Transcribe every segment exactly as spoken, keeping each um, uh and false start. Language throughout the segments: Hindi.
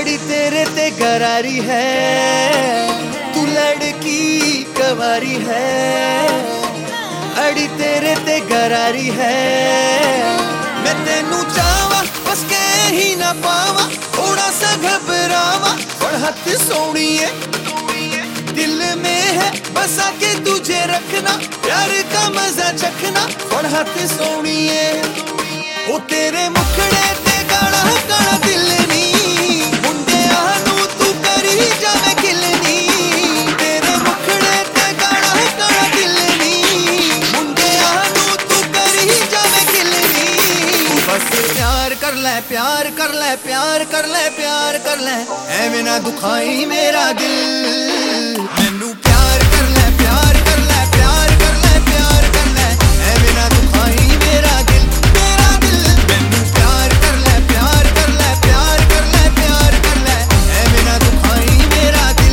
अड़ी तेरे ते गरारी है, तू लड़की कवारी है। अड़ी तेरे ते गरारी है, मैं तेनू चाहवा बस कह ही ना पावा, थोड़ा सा घबरावा और हाथ सोनिए दिल में है बसा के तुझे रखना, प्यार का मजा चखना और हाथ सोनिए। ओ तेरे मुखड़े ते गाड़ा गाड़ा दिल नी, मुंडे आनू तू करी जावे खिलनी। तेरे मुखड़े ते गाड़ा गाड़ा दिल नी, मुंडे आनू तू करी जावे खिलनी। बस प्यार कर ले प्यार कर ले प्यार कर ले प्यार कर ले, ऐवें ना दुखाई मेरा दिल। मैनू प्यार कर ले प्यार कर ले प्यार कर ले प्यार कर ले, ऐवें ना दुखाई मेरा दिल मेरा दिल। मैनू प्यार कर ले प्यार कर ले प्यार कर ले प्यार कर ले, ऐवें ना दुखाई मेरा दिल।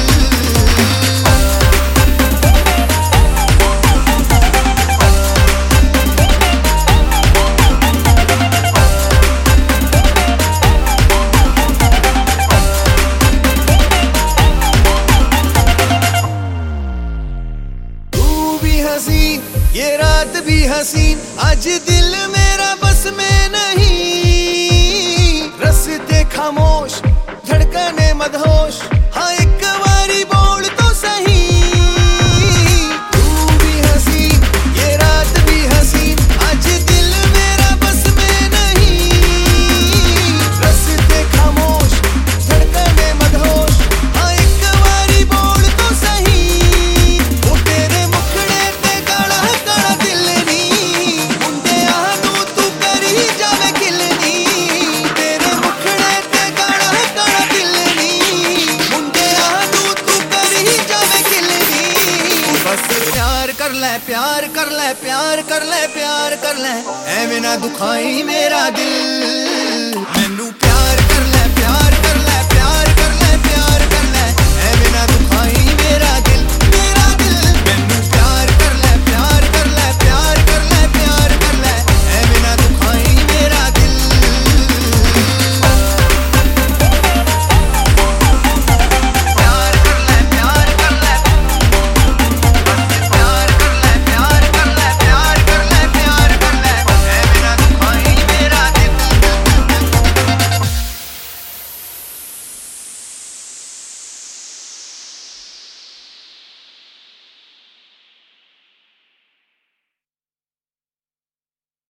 हसीन ये रात भी हसीन, आज दिल मेरा बस में नहीं। रस्ते खामोश धड़कने मदहोश, हाँ एक बारी बोल तो सही। तू भी हसीन ये रात भी हसीन, आज दिल मेरा बस में नहीं। रस्ते खामोश धड़कने मदहोश, हाँ एक बारी बोल तो सही। वो तेरे मुखड़े ते गाड़ा गाड़ा दिल नी, मुंडे आनू तू करी जावे खिलनी। तेरे मुखड़े ते गाड़ा गाड़ा दिल नी, मुंडे आनू तू करी जावे खिलनी। बस प्यार कर ले प्यार कर ले प्यार कर ले प्यार कर ले, ऐवें ना दुखाई मेरा दिल।